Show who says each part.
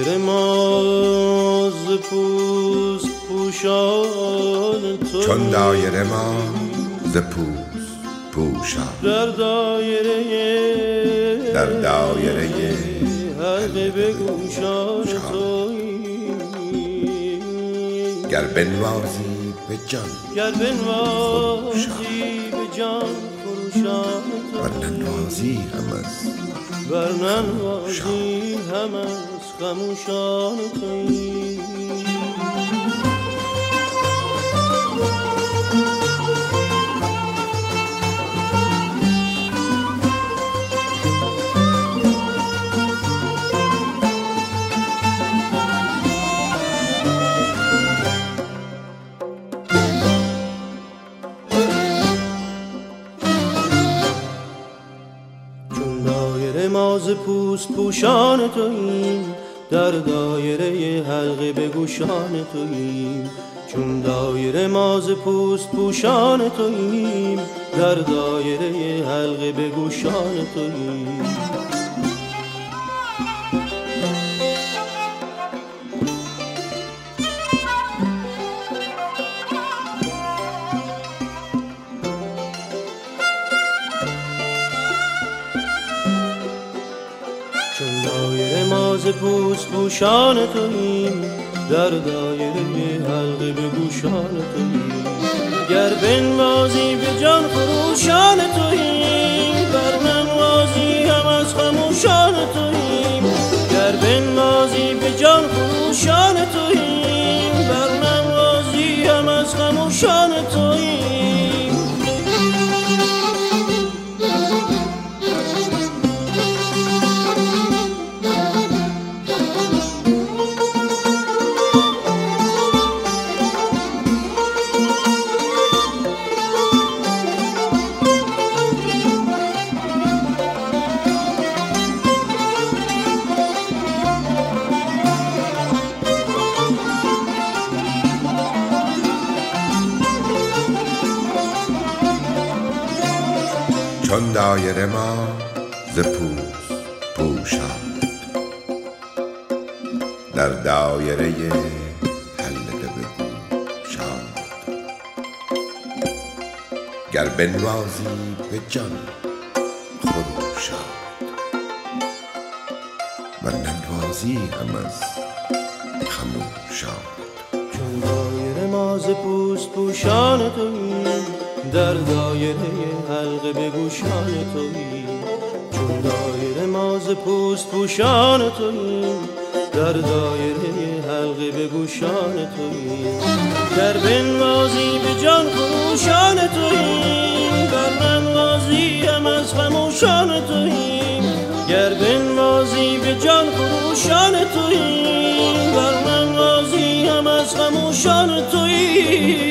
Speaker 1: دایره ما ز پوست پوشان توییم،
Speaker 2: چون دایره ما ز پوست پوشان
Speaker 1: در دایره حلقه به گوشان توییم.
Speaker 2: گر بنوازی به جان
Speaker 1: گر بنوازی به جان خروشان
Speaker 2: ور
Speaker 1: توییم،
Speaker 2: ننوازی هم از
Speaker 1: ور ننوازی هم از خموشان توییم. ما ز پوست پوشان توییم، در دایره حلقه به گوشان توییم. چون دایره ما ز پوست پوشان توییم، در دایره حلقه به گوشان توییم. چون دایره ما ز پوست پوشان توییم، در دایره حلقه به گوشان توییم. گر بنوازی به جان خروشان توییم، ور ننوازی هم از خموشان توییم. گر بنوازی به جان خروشان توییم، ور ننوازی هم از خموشان توییم.
Speaker 2: چون دایره ما ز پوست پوشان در دایره حلقه به گوشان گر بنوازی به جان خروشان ور ننوازی هم از خموشان.
Speaker 1: چون دایره ما ز پوست پوشان توییم، در دایره حلقه به گوشان توییم. چون دایره ما ز پوست پوشان توییم، در دایره حلقه به گوشان توییم. گر بنوازی به جان خروشان توییم، ور ننوازی هم از خموشان توییم. گر بنوازی به جان خروشان توییم، ور ننوازی هم از خموشان توییم.